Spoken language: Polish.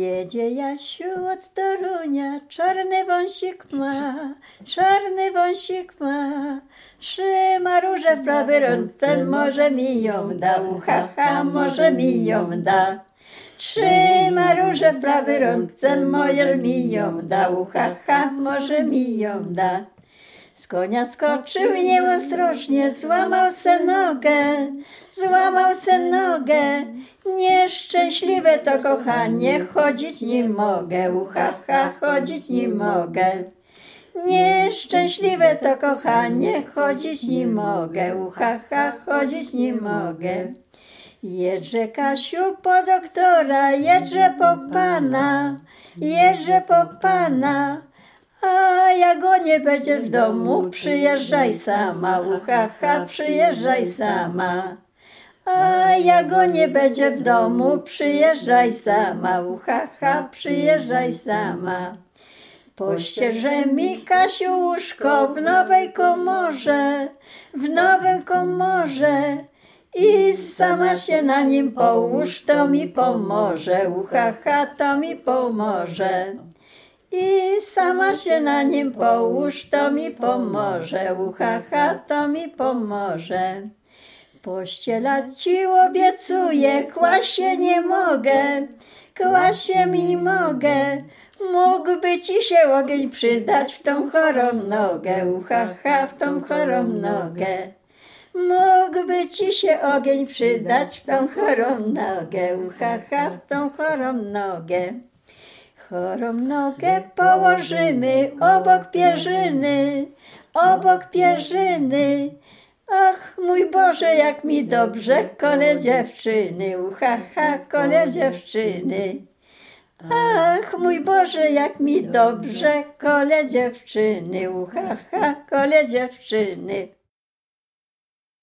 Jedzie Jasiu od Torunia, czarny wąsik ma. Trzyma różę w prawej rączce, może mi ją da, uhaha, może mi ją da. Trzyma różę w prawej rączce, może mi ją da, uhaha, może mi ją da. Z konia skoczył nieostrożnie, złamał se nogę. Nieszczęśliwe to kochanie, chodzić nie mogę, uhaha, chodzić nie mogę. Nieszczęśliwe to kochanie, chodzić nie mogę, uhaha, chodzić nie mogę. Jedrze Kasiu po doktora, jedrze po pana. A jak go nie będzie w domu, przyjeżdżaj sama, uhaha, przyjeżdżaj sama. A jak go nie będzie w domu, przyjeżdżaj sama, uhaha, przyjeżdżaj sama. Pościeże mi Kasiu łóżko w nowej komorze i sama się na nim połóż, to mi pomoże, uhaha, to mi pomoże. I sama się na nim połóż, to mi pomoże, uhaha, to mi pomoże. Pościelać ci obiecuję, kłaść się nie mogę, Mógłby ci się ogień przydać w tą chorą nogę, uhaha, w tą chorą nogę. Mógłby ci się ogień przydać w tą chorą nogę, uhaha, w tą chorą nogę. Chorą nogę położymy obok pierzyny. Ach, mój Boże, jak mi dobrze, kole dziewczyny, uhaha, kole dziewczyny. Ach, mój Boże, jak mi dobrze, kole dziewczyny, uhaha, kole dziewczyny.